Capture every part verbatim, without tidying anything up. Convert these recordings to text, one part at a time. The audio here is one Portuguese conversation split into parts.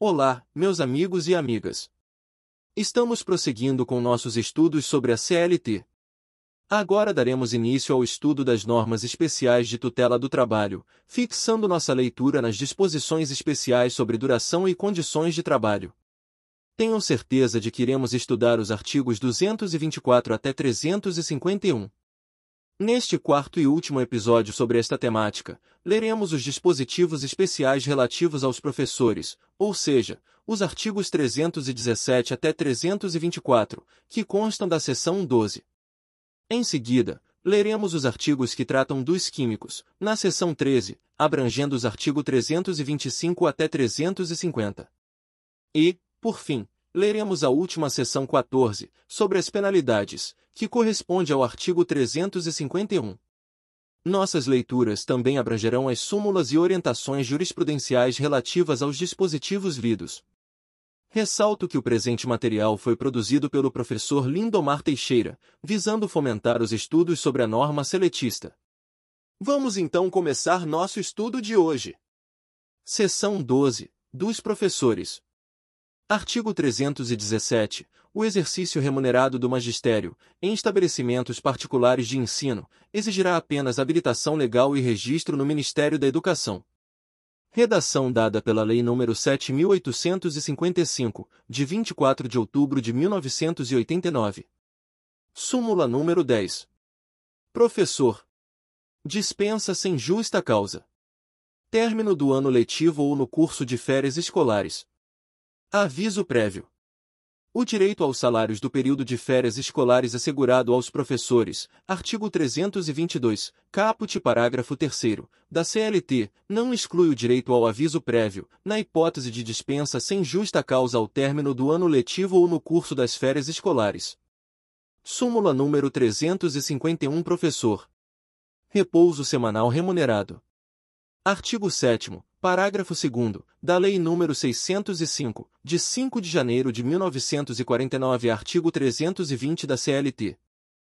Olá, meus amigos e amigas. Estamos prosseguindo com nossos estudos sobre a C L T. Agora daremos início ao estudo das normas especiais de tutela do trabalho, fixando nossa leitura nas disposições especiais sobre duração e condições de trabalho. Tenho certeza de que iremos estudar os artigos duzentos e vinte e quatro até trezentos e cinquenta e um. Neste quarto e último episódio sobre esta temática, leremos os dispositivos especiais relativos aos professores, ou seja, os artigos trezentos e dezessete até trezentos e vinte e quatro, que constam da seção doze. Em seguida, leremos os artigos que tratam dos químicos, na seção treze, abrangendo os artigos trezentos e vinte e cinco até trezentos e cinquenta. E, por fim, leremos a última seção quatorze, sobre as penalidades, que corresponde ao artigo trezentos e cinquenta e um. Nossas leituras também abrangerão as súmulas e orientações jurisprudenciais relativas aos dispositivos lidos. Ressalto que o presente material foi produzido pelo professor Lindomar Teixeira, visando fomentar os estudos sobre a norma seletista. Vamos então começar nosso estudo de hoje. Seção doze, dos professores. Artigo trezentos e dezessete. O exercício remunerado do magistério, em estabelecimentos particulares de ensino, exigirá apenas habilitação legal e registro no Ministério da Educação. Redação dada pela Lei nº sete mil oitocentos e cinquenta e cinco, de vinte e quatro de outubro de mil novecentos e oitenta e nove. Súmula número dez. Professor. Dispensa sem justa causa. Término do ano letivo ou no curso de férias escolares. Aviso prévio. O direito aos salários do período de férias escolares assegurado aos professores, artigo trezentos e vinte e dois, caput parágrafo terceiro, da C L T, não exclui o direito ao aviso prévio, na hipótese de dispensa sem justa causa ao término do ano letivo ou no curso das férias escolares. Súmula número trezentos e cinquenta e um. Professor. Repouso semanal remunerado. Artigo sétimo, parágrafo segundo, da Lei nº seiscentos e cinco, de cinco de janeiro de mil novecentos e quarenta e nove, artigo trezentos e vinte da C L T.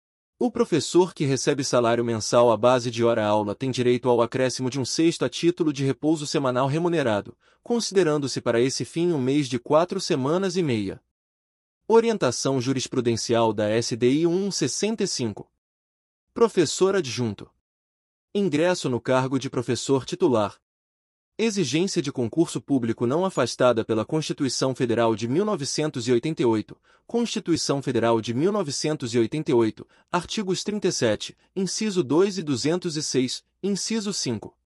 O professor que recebe salário mensal à base de hora-aula tem direito ao acréscimo de um sexto a título de repouso semanal remunerado, considerando-se para esse fim um mês de quatro semanas e meia. Orientação jurisprudencial da S D I cento e sessenta e cinco. Professor adjunto. Ingresso no cargo de professor titular. Exigência de concurso público não afastada pela Constituição Federal de mil novecentos e oitenta e oito, Constituição Federal de mil novecentos e oitenta e oito, artigos trinta e sete, inciso dois e duzentos e seis, inciso cinco.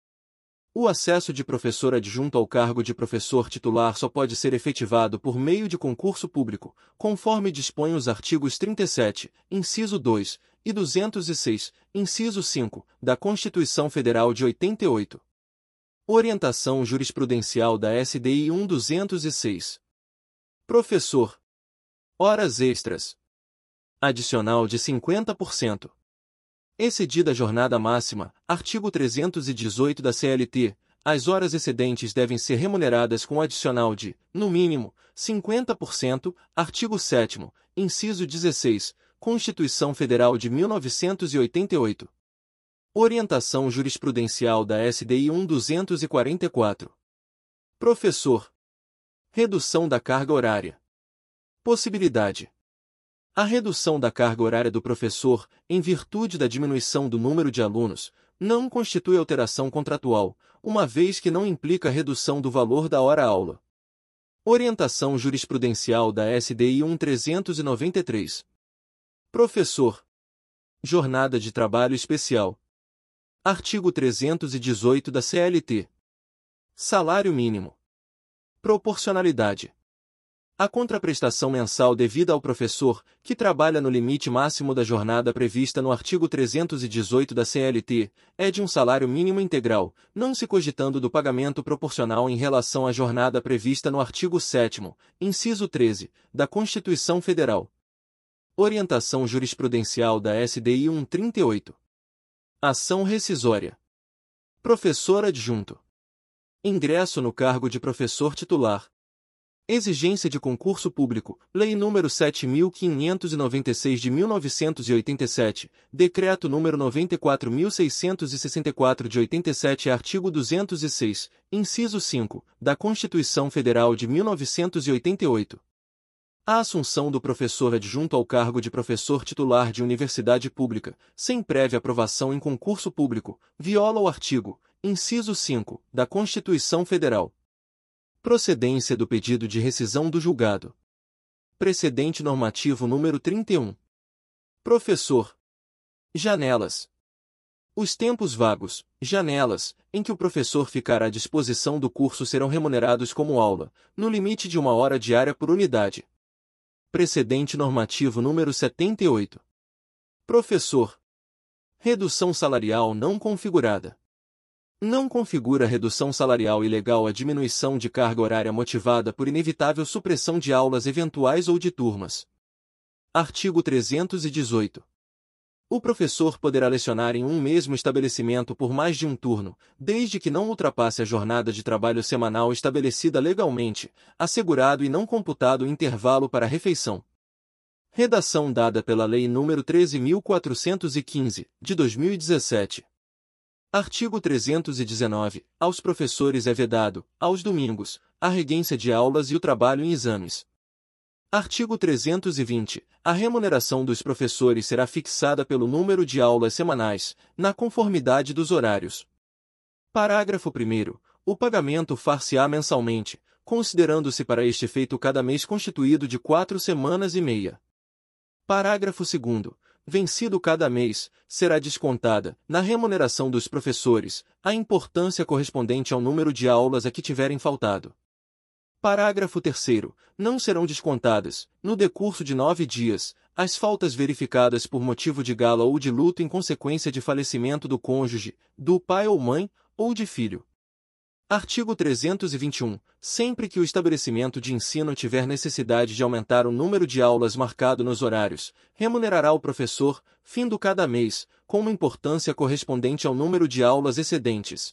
O acesso de professor adjunto ao cargo de professor titular só pode ser efetivado por meio de concurso público, conforme dispõem os artigos trinta e sete, inciso dois, e duzentos e seis, inciso cinco, da Constituição Federal de oitenta e oito. Orientação jurisprudencial da S D I cento e duzentos e seis. Professor. Horas extras. Adicional de cinquenta por cento. Excedida a jornada máxima, artigo trezentos e dezoito da C L T, as horas excedentes devem ser remuneradas com adicional de, no mínimo, cinquenta por cento, artigo sétimo, inciso dezesseis, Constituição Federal de mil novecentos e oitenta e oito. Orientação jurisprudencial da S D I cento e duzentos e quarenta e quatro. Professor. Redução da carga horária. Possibilidade. A redução da carga horária do professor, em virtude da diminuição do número de alunos, não constitui alteração contratual, uma vez que não implica redução do valor da hora-aula. Orientação jurisprudencial da S D I cento e trezentos e noventa e três. Professor. Jornada de trabalho especial. Artigo trezentos e dezoito da C L T. Salário mínimo. Proporcionalidade. A contraprestação mensal devida ao professor, que trabalha no limite máximo da jornada prevista no artigo trezentos e dezoito da C L T, é de um salário mínimo integral, não se cogitando do pagamento proporcional em relação à jornada prevista no artigo sétimo, inciso treze, da Constituição Federal. Orientação jurisprudencial da S D I cento e trinta e oito. Ação rescisória. Professor adjunto. Ingresso no cargo de professor titular. Exigência de concurso público. Lei nº sete mil quinhentos e noventa e seis de mil novecentos e oitenta e sete, Decreto nº noventa e quatro mil seiscentos e sessenta e quatro de oitenta e sete e artigo duzentos e seis, inciso cinco, da Constituição Federal de mil novecentos e oitenta e oito. A assunção do professor adjunto ao cargo de professor titular de universidade pública, sem prévia aprovação em concurso público, viola o artigo, inciso cinco, da Constituição Federal. Procedência do pedido de rescisão do julgado. Precedente normativo número trinta e um. Professor. Janelas. Os tempos vagos, janelas, em que o professor ficará à disposição do curso serão remunerados como aula, no limite de uma hora diária por unidade. Precedente normativo número setenta e oito. Professor. Redução salarial não configurada. Não configura redução salarial ilegal a diminuição de carga horária motivada por inevitável supressão de aulas eventuais ou de turmas. Artigo trezentos e dezoito. O professor poderá lecionar em um mesmo estabelecimento por mais de um turno, desde que não ultrapasse a jornada de trabalho semanal estabelecida legalmente, assegurado e não computado intervalo para refeição. Redação dada pela Lei nº treze mil quatrocentos e quinze, de dois mil e dezessete. Artigo trezentos e dezenove. Aos professores é vedado, aos domingos, a regência de aulas e o trabalho em exames. Artigo trezentos e vinte. A remuneração dos professores será fixada pelo número de aulas semanais, na conformidade dos horários. Parágrafo primeiro. O pagamento far-se-á mensalmente, considerando-se para este efeito cada mês constituído de quatro semanas e meia. Parágrafo segundo. Vencido cada mês, será descontada, na remuneração dos professores, a importância correspondente ao número de aulas a que tiverem faltado. Parágrafo terceiro. Não serão descontadas, no decurso de nove dias, as faltas verificadas por motivo de gala ou de luto em consequência de falecimento do cônjuge, do pai ou mãe, ou de filho. Artigo trezentos e vinte e um. Sempre que o estabelecimento de ensino tiver necessidade de aumentar o número de aulas marcado nos horários, remunerará o professor, findo cada mês, com uma importância correspondente ao número de aulas excedentes.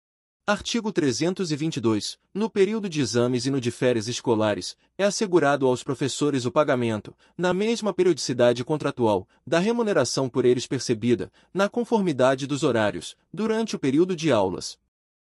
Artigo trezentos e vinte e dois. No período de exames e no de férias escolares, é assegurado aos professores o pagamento, na mesma periodicidade contratual, da remuneração por eles percebida, na conformidade dos horários, durante o período de aulas.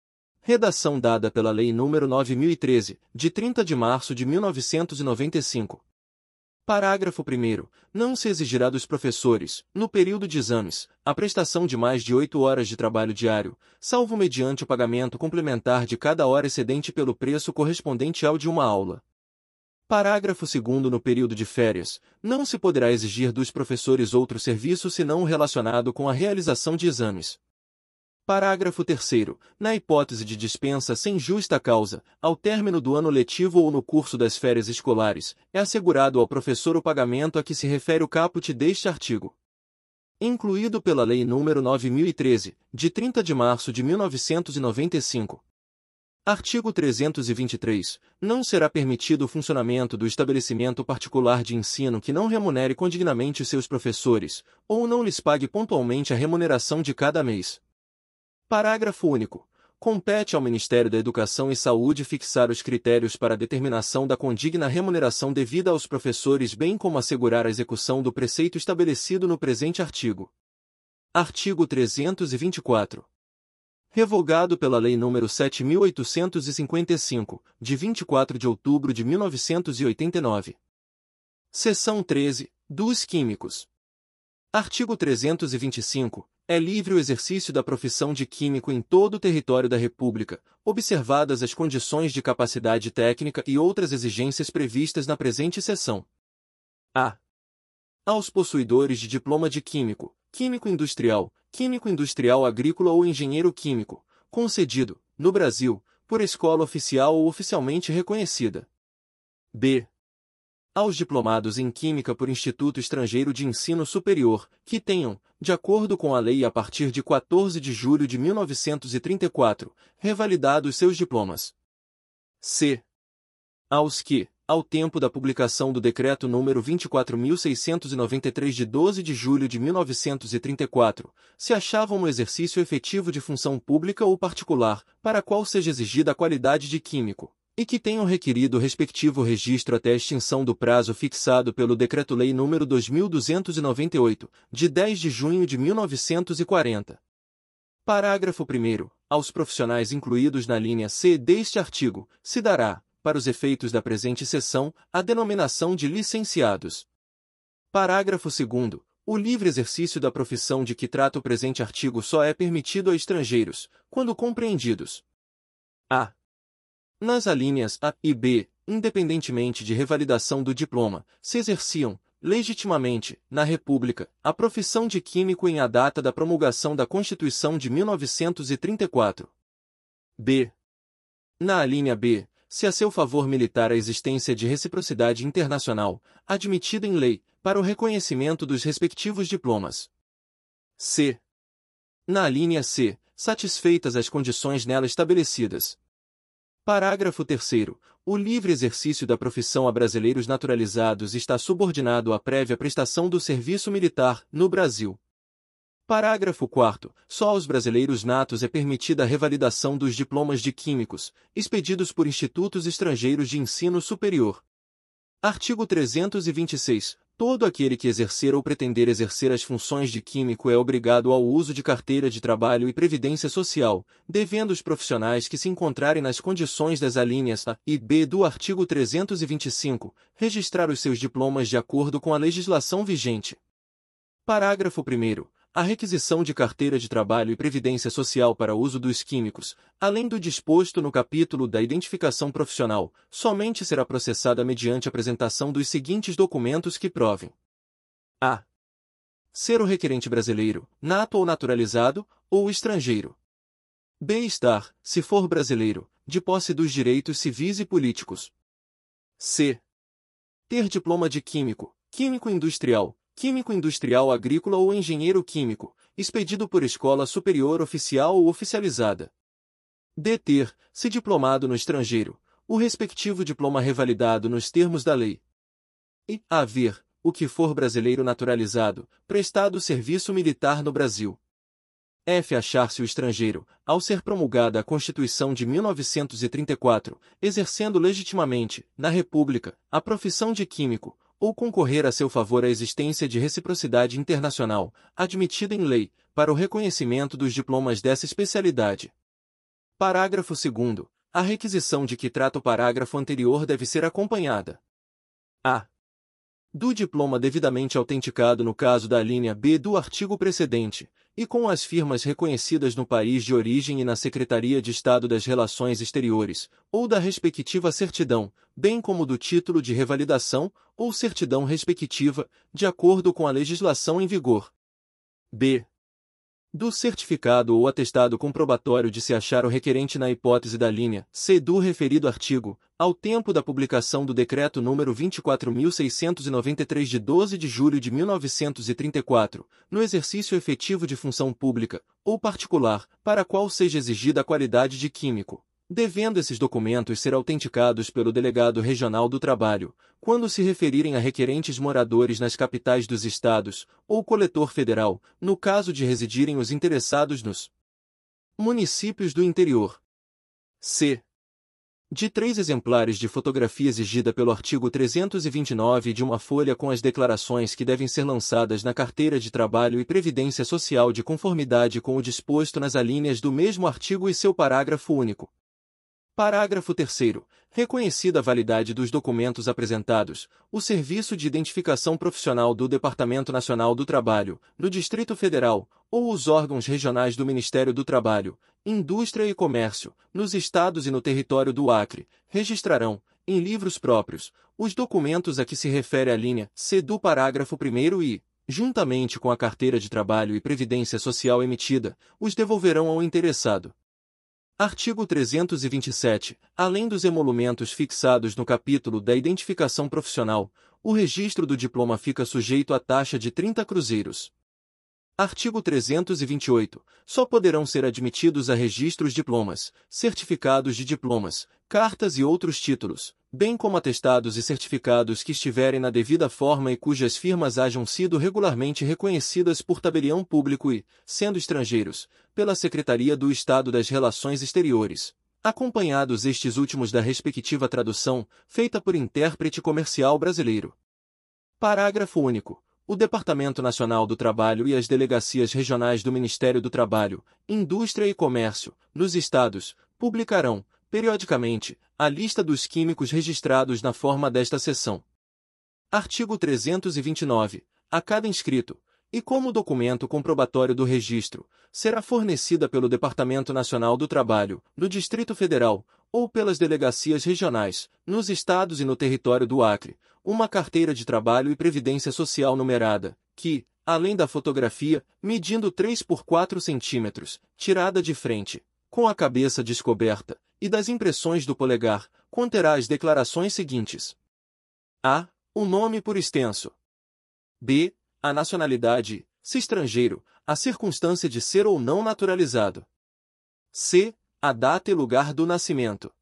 Redação dada pela Lei nº nove mil e treze, de trinta de março de mil novecentos e noventa e cinco. Parágrafo primeiro. Não se exigirá dos professores, no período de exames, a prestação de mais de oito horas de trabalho diário, salvo mediante o pagamento complementar de cada hora excedente pelo preço correspondente ao de uma aula. Parágrafo segundo. No período de férias, não se poderá exigir dos professores outro serviço senão o relacionado com a realização de exames. Parágrafo terceiro. Na hipótese de dispensa sem justa causa, ao término do ano letivo ou no curso das férias escolares, é assegurado ao professor o pagamento a que se refere o caput deste artigo. Incluído pela Lei nº nove mil e treze, de trinta de março de mil novecentos e noventa e cinco. Artigo trezentos e vinte e três. Não será permitido o funcionamento do estabelecimento particular de ensino que não remunere condignamente os seus professores, ou não lhes pague pontualmente a remuneração de cada mês. Parágrafo único. Compete ao Ministério da Educação e Saúde fixar os critérios para a determinação da condigna remuneração devida aos professores, bem como assegurar a execução do preceito estabelecido no presente artigo. Artigo trezentos e vinte e quatro. Revogado pela Lei nº sete mil oitocentos e cinquenta e cinco, de vinte e quatro de outubro de mil novecentos e oitenta e nove. Seção treze. Dos Químicos. Artigo trezentos e vinte e cinco. É livre o exercício da profissão de químico em todo o território da República, observadas as condições de capacidade técnica e outras exigências previstas na presente seção. A. Aos possuidores de diploma de químico, químico industrial, químico industrial agrícola ou engenheiro químico, concedido, no Brasil, por escola oficial ou oficialmente reconhecida. B. Aos diplomados em Química por Instituto Estrangeiro de Ensino Superior, que tenham, de acordo com a lei a partir de quatorze de julho de mil novecentos e trinta e quatro, revalidados seus diplomas. C. Aos que, ao tempo da publicação do Decreto número vinte e quatro mil seiscentos e noventa e três de doze de julho de mil novecentos e trinta e quatro, se achavam no exercício efetivo de função pública ou particular, para a qual seja exigida a qualidade de químico, e que tenham requerido o respectivo registro até a extinção do prazo fixado pelo Decreto-Lei nº dois mil duzentos e noventa e oito, de dez de junho de mil novecentos e quarenta. Parágrafo primeiro. Aos profissionais incluídos na linha C deste artigo, se dará, para os efeitos da presente seção, a denominação de licenciados. Parágrafo segundo. O livre exercício da profissão de que trata o presente artigo só é permitido a estrangeiros, quando compreendidos: a. Nas alíneas A e B, independentemente de revalidação do diploma, se exerciam, legitimamente, na República, a profissão de químico em a data da promulgação da Constituição de mil novecentos e trinta e quatro. B. Na alínea B, se a seu favor militar a existência de reciprocidade internacional, admitida em lei, para o reconhecimento dos respectivos diplomas. C. Na alínea C, satisfeitas as condições nela estabelecidas. Parágrafo terceiro. O livre exercício da profissão a brasileiros naturalizados está subordinado à prévia prestação do serviço militar, no Brasil. Parágrafo quarto. Só aos brasileiros natos é permitida a revalidação dos diplomas de químicos, expedidos por institutos estrangeiros de ensino superior. Artigo trezentos e vinte e seis. Todo aquele que exercer ou pretender exercer as funções de químico é obrigado ao uso de carteira de trabalho e previdência social, devendo os profissionais que se encontrarem nas condições das alíneas A e B do artigo trezentos e vinte e cinco, registrar os seus diplomas de acordo com a legislação vigente. Parágrafo primeiro. A requisição de carteira de trabalho e previdência social para uso dos químicos, além do disposto no capítulo da identificação profissional, somente será processada mediante apresentação dos seguintes documentos que provem: a. Ser o requerente brasileiro, nato ou naturalizado, ou estrangeiro. B. Estar, se for brasileiro, de posse dos direitos civis e políticos. C. Ter diploma de químico, químico industrial, químico industrial agrícola ou engenheiro químico, expedido por escola superior oficial ou oficializada. D. Ter, se diplomado no estrangeiro, o respectivo diploma revalidado nos termos da lei. E haver, o que for brasileiro naturalizado, prestado serviço militar no Brasil. F. Achar-se o estrangeiro, ao ser promulgada a Constituição de mil novecentos e trinta e quatro, exercendo legitimamente, na República, a profissão de químico, ou concorrer a seu favor a existência de reciprocidade internacional, admitida em lei, para o reconhecimento dos diplomas dessa especialidade. Parágrafo segundo. A requisição de que trata o parágrafo anterior deve ser acompanhada: a. do diploma devidamente autenticado no caso da alínea B do artigo precedente, e com as firmas reconhecidas no país de origem e na Secretaria de Estado das Relações Exteriores, ou da respectiva certidão, bem como do título de revalidação, ou certidão respectiva, de acordo com a legislação em vigor. B. Do certificado ou atestado comprobatório de se achar o requerente na hipótese da linha C do referido artigo, ao tempo da publicação do Decreto número vinte e quatro mil seiscentos e noventa e três de doze de julho de mil novecentos e trinta e quatro, no exercício efetivo de função pública, ou particular, para a qual seja exigida a qualidade de químico, devendo esses documentos ser autenticados pelo Delegado Regional do Trabalho, quando se referirem a requerentes moradores nas capitais dos estados, ou coletor federal, no caso de residirem os interessados nos municípios do interior. C. De três exemplares de fotografia exigida pelo artigo trezentos e vinte e nove e de uma folha com as declarações que devem ser lançadas na Carteira de Trabalho e Previdência Social de conformidade com o disposto nas alíneas do mesmo artigo e seu parágrafo único. Parágrafo terceiro. Reconhecida a validade dos documentos apresentados, o Serviço de Identificação Profissional do Departamento Nacional do Trabalho, no Distrito Federal, ou os órgãos regionais do Ministério do Trabalho, Indústria e Comércio, nos estados e no território do Acre, registrarão, em livros próprios, os documentos a que se refere a linha C do parágrafo primeiro e, juntamente com a Carteira de Trabalho e Previdência Social emitida, os devolverão ao interessado. Artigo trezentos e vinte e sete. Além dos emolumentos fixados no capítulo da identificação profissional, o registro do diploma fica sujeito à taxa de trinta cruzeiros. Artigo trezentos e vinte e oito. Só poderão ser admitidos a registros diplomas, certificados de diplomas, cartas e outros títulos, bem como atestados e certificados que estiverem na devida forma e cujas firmas hajam sido regularmente reconhecidas por tabelião público e, sendo estrangeiros, pela Secretaria do Estado das Relações Exteriores, acompanhados estes últimos da respectiva tradução, feita por intérprete comercial brasileiro. Parágrafo único. O Departamento Nacional do Trabalho e as delegacias regionais do Ministério do Trabalho, Indústria e Comércio, nos estados, publicarão, periodicamente, a lista dos químicos registrados na forma desta seção. Artigo trezentos e vinte e nove. A cada inscrito, e como documento comprobatório do registro, será fornecida pelo Departamento Nacional do Trabalho, no Distrito Federal, ou pelas delegacias regionais, nos estados e no território do Acre, uma carteira de trabalho e previdência social numerada, que, além da fotografia, medindo três por quatro centímetros, tirada de frente, com a cabeça descoberta, e das impressões do polegar, conterá as declarações seguintes. A. O nome por extenso. B. A nacionalidade, se estrangeiro, a circunstância de ser ou não naturalizado. C. A data e lugar do nascimento.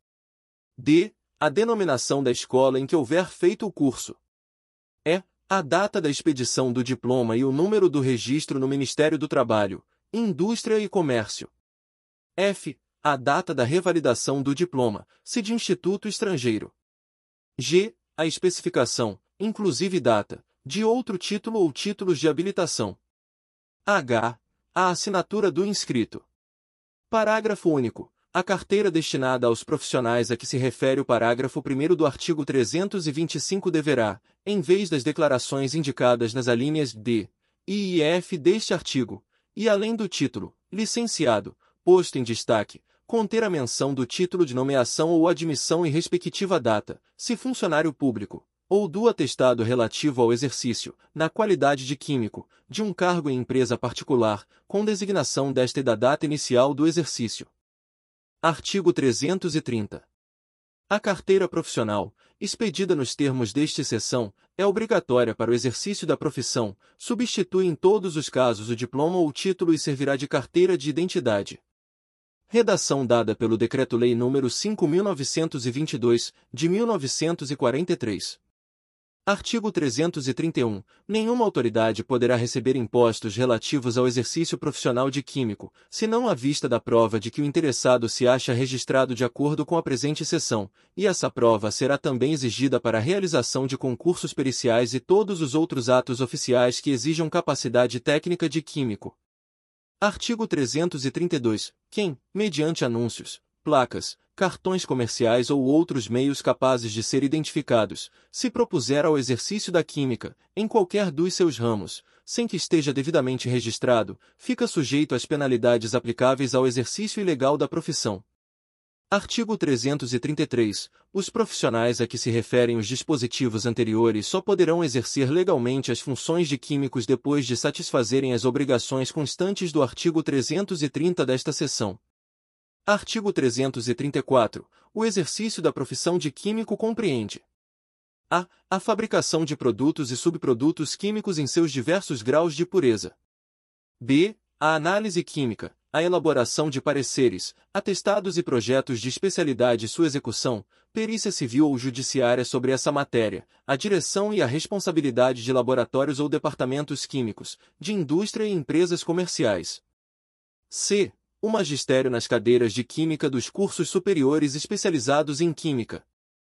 D. A denominação da escola em que houver feito o curso. E. A data da expedição do diploma e o número do registro no Ministério do Trabalho, Indústria e Comércio. F. A data da revalidação do diploma, se de instituto estrangeiro. G. A especificação, inclusive data, de outro título ou títulos de habilitação. H. A assinatura do inscrito. Parágrafo único. A carteira destinada aos profissionais a que se refere o parágrafo primeiro do artigo trezentos e vinte e cinco deverá, em vez das declarações indicadas nas alíneas D, I e F deste artigo, e além do título, licenciado, posto em destaque, conter a menção do título de nomeação ou admissão e respectiva data, se funcionário público, ou do atestado relativo ao exercício, na qualidade de químico, de um cargo em empresa particular, com designação desta e da data inicial do exercício. Artigo trezentos e trinta. A carteira profissional, expedida nos termos deste seção, é obrigatória para o exercício da profissão, substitui em todos os casos o diploma ou título e servirá de carteira de identidade. Redação dada pelo Decreto-Lei nº cinco mil novecentos e vinte e dois, de mil novecentos e quarenta e três. Artigo trezentos e trinta e um. Nenhuma autoridade poderá receber impostos relativos ao exercício profissional de químico, senão à vista da prova de que o interessado se acha registrado de acordo com a presente seção, e essa prova será também exigida para a realização de concursos periciais e todos os outros atos oficiais que exijam capacidade técnica de químico. Artigo trezentos e trinta e dois. Quem, mediante anúncios, placas, cartões comerciais ou outros meios capazes de ser identificados, se propuser ao exercício da química, em qualquer dos seus ramos, sem que esteja devidamente registrado, fica sujeito às penalidades aplicáveis ao exercício ilegal da profissão. Artigo trezentos e trinta e três. Os profissionais a que se referem os dispositivos anteriores só poderão exercer legalmente as funções de químicos depois de satisfazerem as obrigações constantes do artigo trezentos e trinta desta seção. Artigo trezentos e trinta e quatro. O exercício da profissão de químico compreende a. A fabricação de produtos e subprodutos químicos em seus diversos graus de pureza. B. A análise química, a elaboração de pareceres, atestados e projetos de especialidade e sua execução, perícia civil ou judiciária sobre essa matéria, a direção e a responsabilidade de laboratórios ou departamentos químicos, de indústria e empresas comerciais. C. O magistério nas cadeiras de Química dos cursos superiores especializados em Química.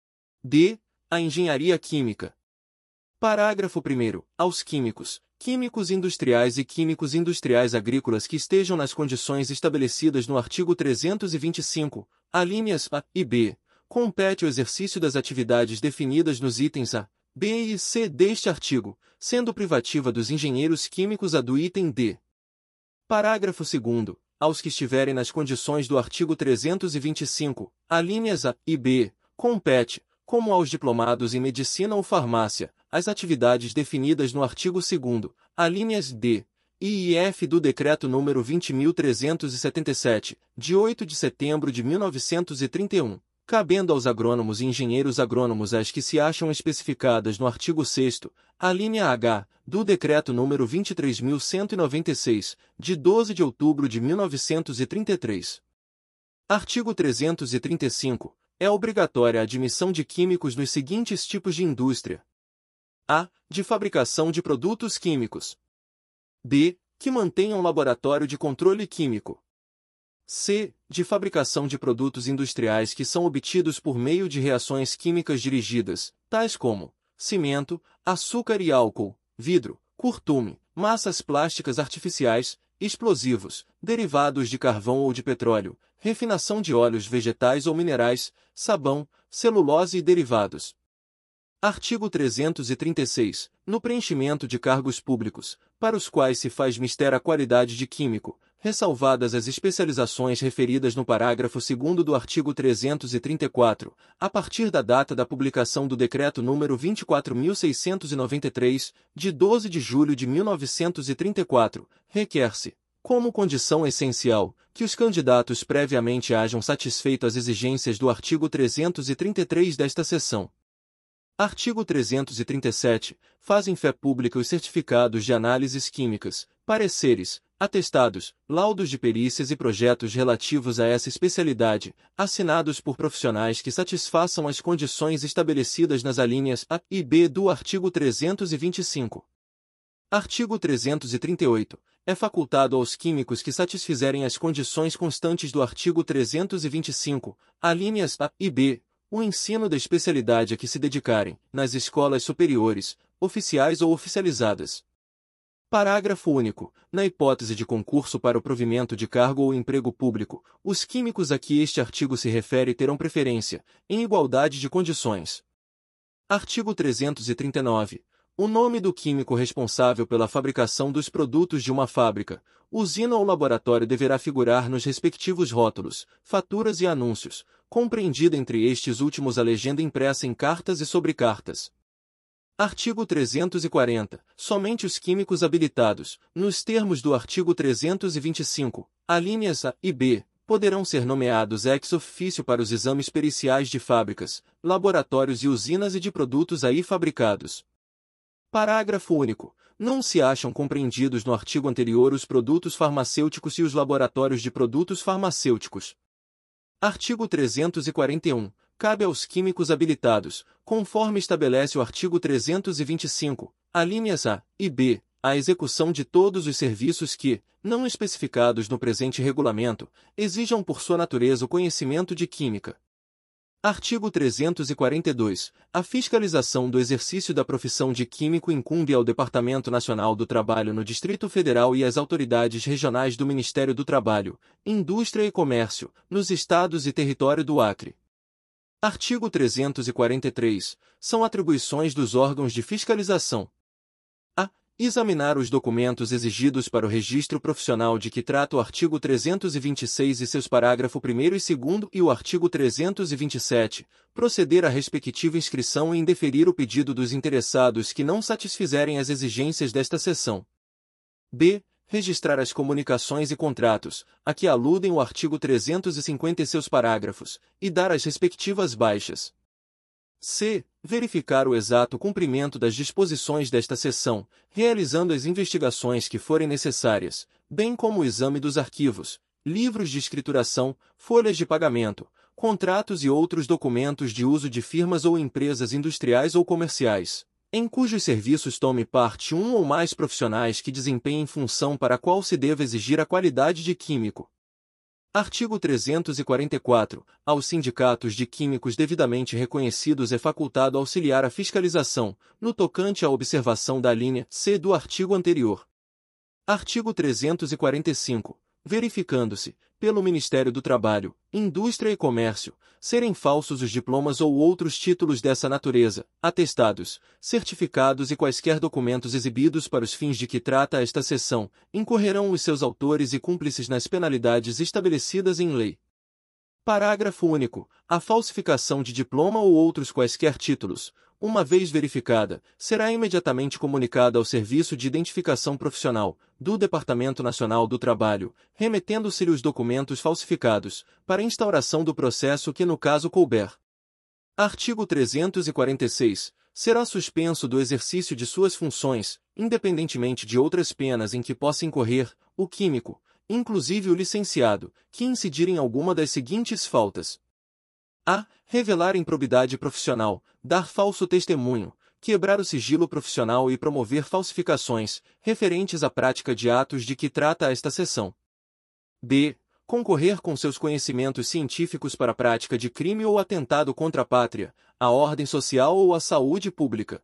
D. A engenharia química. Parágrafo primeiro. Aos químicos, químicos industriais e químicos industriais agrícolas que estejam nas condições estabelecidas no artigo trezentos e vinte e cinco, alíneas A e B, compete o exercício das atividades definidas nos itens A, B e C deste artigo, sendo privativa dos engenheiros químicos a do item D. Parágrafo segundo. Aos que estiverem nas condições do artigo trezentos e vinte e cinco, alíneas A e B, compete, como aos diplomados em medicina ou farmácia, as atividades definidas no artigo segundo, alíneas D, I e F do Decreto número vinte mil trezentos e setenta e sete, de oito de setembro de mil novecentos e trinta e um, cabendo aos agrônomos e engenheiros agrônomos as que se acham especificadas no artigo sexto, alínea H, do Decreto número vinte e três mil cento e noventa e seis, de doze de outubro de mil novecentos e trinta e três. Artigo trezentos e trinta e cinco. É obrigatória a admissão de químicos nos seguintes tipos de indústria. A. De fabricação de produtos químicos. B. Que mantenham laboratório de controle químico. C. De fabricação de produtos industriais que são obtidos por meio de reações químicas dirigidas, tais como cimento, açúcar e álcool, vidro, curtume, massas plásticas artificiais, explosivos, derivados de carvão ou de petróleo, refinação de óleos vegetais ou minerais, sabão, celulose e derivados. Artigo trezentos e trinta e seis. No preenchimento de cargos públicos, para os quais se faz mister a qualidade de químico, ressalvadas as especializações referidas no parágrafo segundo do artigo trezentos e trinta e quatro, a partir da data da publicação do Decreto número vinte e quatro mil seiscentos e noventa e três, de doze de julho de mil novecentos e trinta e quatro, requer-se, como condição essencial, que os candidatos previamente hajam satisfeito as exigências do artigo trezentos e trinta e três desta seção. Artigo trezentos e trinta e sete. Fazem fé pública os certificados de análises químicas, pareceres, atestados, laudos de perícias e projetos relativos a essa especialidade, assinados por profissionais que satisfaçam as condições estabelecidas nas alíneas A e B do artigo trezentos e vinte e cinco. Artigo trezentos e trinta e oito. É facultado aos químicos que satisfizerem as condições constantes do artigo trezentos e vinte e cinco, alíneas A e B, o ensino da especialidade a que se dedicarem, nas escolas superiores, oficiais ou oficializadas. Parágrafo único. Na hipótese de concurso para o provimento de cargo ou emprego público, os químicos a que este artigo se refere terão preferência, em igualdade de condições. Artigo trezentos e trinta e nove. O nome do químico responsável pela fabricação dos produtos de uma fábrica, usina ou laboratório deverá figurar nos respectivos rótulos, faturas e anúncios, compreendida entre estes últimos a legenda impressa em cartas e sobrecartas. Artigo trezentos e quarenta. Somente os químicos habilitados, nos termos do artigo trezentos e vinte e cinco, alíneas A e B, poderão ser nomeados ex officio para os exames periciais de fábricas, laboratórios e usinas e de produtos aí fabricados. Parágrafo único. Não se acham compreendidos no artigo anterior os produtos farmacêuticos e os laboratórios de produtos farmacêuticos. Artigo trezentos e quarenta e um. Cabe aos químicos habilitados, conforme estabelece o artigo trezentos e vinte e cinco, alíneas A e B, a execução de todos os serviços que, não especificados no presente regulamento, exijam por sua natureza o conhecimento de química. Artigo trezentos e quarenta e dois. A fiscalização do exercício da profissão de químico incumbe ao Departamento Nacional do Trabalho no Distrito Federal e às autoridades regionais do Ministério do Trabalho, Indústria e Comércio, nos estados e território do Acre. Artigo trezentos e quarenta e três. São atribuições dos órgãos de fiscalização: a. Examinar os documentos exigidos para o registro profissional de que trata o artigo trezentos e vinte e seis e seus parágrafo primeiro e segundo e o artigo trezentos e vinte e sete, proceder à respectiva inscrição e indeferir o pedido dos interessados que não satisfizerem as exigências desta seção. B. Registrar as comunicações e contratos, a que aludem o artigo trezentos e cinquenta e seus parágrafos, e dar as respectivas baixas. C. Verificar o exato cumprimento das disposições desta seção, realizando as investigações que forem necessárias, bem como o exame dos arquivos, livros de escrituração, folhas de pagamento, contratos e outros documentos de uso de firmas ou empresas industriais ou comerciais, em cujos serviços tome parte um ou mais profissionais que desempenhem função para a qual se deva exigir a qualidade de químico. Artigo trezentos e quarenta e quatro. Aos sindicatos de químicos devidamente reconhecidos é facultado auxiliar a fiscalização, no tocante à observação da linha C do artigo anterior. Artigo trezentos e quarenta e cinco. Verificando-se, pelo Ministério do Trabalho, Indústria e Comércio, serem falsos os diplomas ou outros títulos dessa natureza, atestados, certificados e quaisquer documentos exibidos para os fins de que trata esta seção, incorrerão os seus autores e cúmplices nas penalidades estabelecidas em lei. Parágrafo único. A falsificação de diploma ou outros quaisquer títulos, uma vez verificada, será imediatamente comunicada ao Serviço de Identificação Profissional, do Departamento Nacional do Trabalho, remetendo-se-lhe os documentos falsificados, para instauração do processo que no caso couber. Artigo trezentos e quarenta e seis. Será suspenso do exercício de suas funções, independentemente de outras penas em que possa incorrer, o químico, inclusive o licenciado, que incidir em alguma das seguintes faltas: a. Revelar improbidade profissional, dar falso testemunho, quebrar o sigilo profissional e promover falsificações, referentes à prática de atos de que trata esta seção. B. concorrer com seus conhecimentos científicos para a prática de crime ou atentado contra a pátria, a ordem social ou a saúde pública.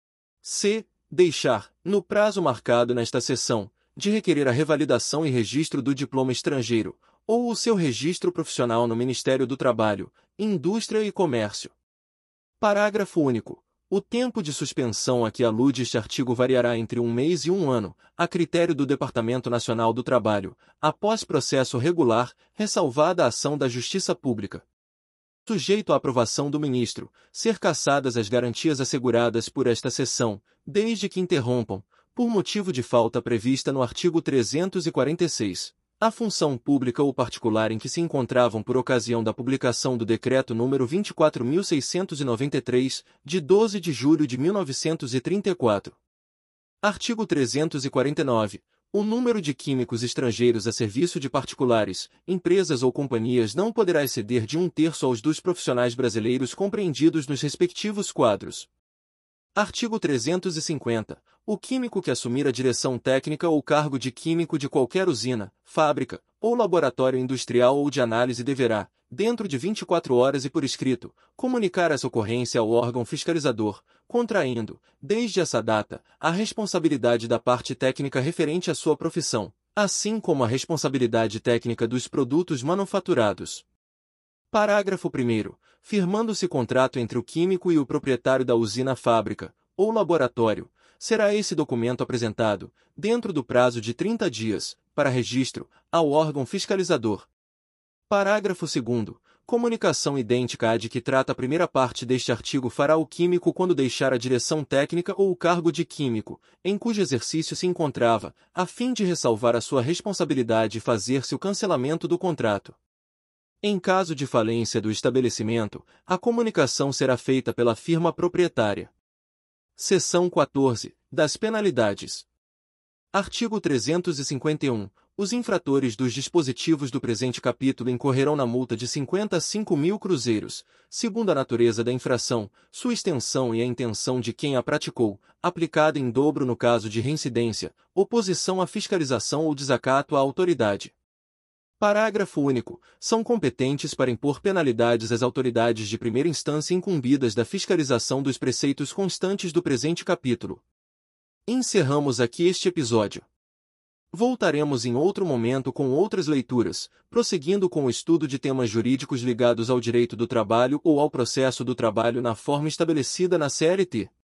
C. Deixar, no prazo marcado nesta seção, de requerer a revalidação e registro do diploma estrangeiro, ou o seu registro profissional no Ministério do Trabalho, Indústria e Comércio. Parágrafo único. O tempo de suspensão a que alude este artigo variará entre um mês e um ano, a critério do Departamento Nacional do Trabalho, após processo regular, ressalvada a ação da Justiça Pública. Sujeito à aprovação do Ministro, ser cassadas as garantias asseguradas por esta seção, desde que interrompam, por motivo de falta prevista no artigo trezentos e quarenta e seis, a função pública ou particular em que se encontravam por ocasião da publicação do Decreto número vinte e quatro mil seiscentos e noventa e três, de doze de julho de mil novecentos e trinta e quatro. Artigo trezentos e quarenta e nove. O número de químicos estrangeiros a serviço de particulares, empresas ou companhias não poderá exceder de um terço aos dos profissionais brasileiros compreendidos nos respectivos quadros. Artigo trezentos e cinquenta. O químico que assumir a direção técnica ou cargo de químico de qualquer usina, fábrica, ou laboratório industrial ou de análise deverá, dentro de vinte e quatro horas e por escrito, comunicar essa ocorrência ao órgão fiscalizador, contraindo, desde essa data, a responsabilidade da parte técnica referente à sua profissão, assim como a responsabilidade técnica dos produtos manufaturados. Parágrafo primeiro. Firmando-se contrato entre o químico e o proprietário da usina fábrica, ou laboratório, será esse documento apresentado, dentro do prazo de trinta dias, para registro, ao órgão fiscalizador. Parágrafo segundo. Comunicação idêntica à de que trata a primeira parte deste artigo fará o químico quando deixar a direção técnica ou o cargo de químico, em cujo exercício se encontrava, a fim de ressalvar a sua responsabilidade e fazer-se o cancelamento do contrato. Em caso de falência do estabelecimento, a comunicação será feita pela firma proprietária. Seção quatorze. Das penalidades. Artigo trezentos e cinquenta e um. Os infratores dos dispositivos do presente capítulo incorrerão na multa de cinquenta a cinco mil cruzeiros, segundo a natureza da infração, sua extensão e a intenção de quem a praticou, aplicada em dobro no caso de reincidência, oposição à fiscalização ou desacato à autoridade. Parágrafo único. São competentes para impor penalidades as autoridades de primeira instância incumbidas da fiscalização dos preceitos constantes do presente capítulo. Encerramos aqui este episódio. Voltaremos em outro momento com outras leituras, prosseguindo com o estudo de temas jurídicos ligados ao direito do trabalho ou ao processo do trabalho na forma estabelecida na C L T.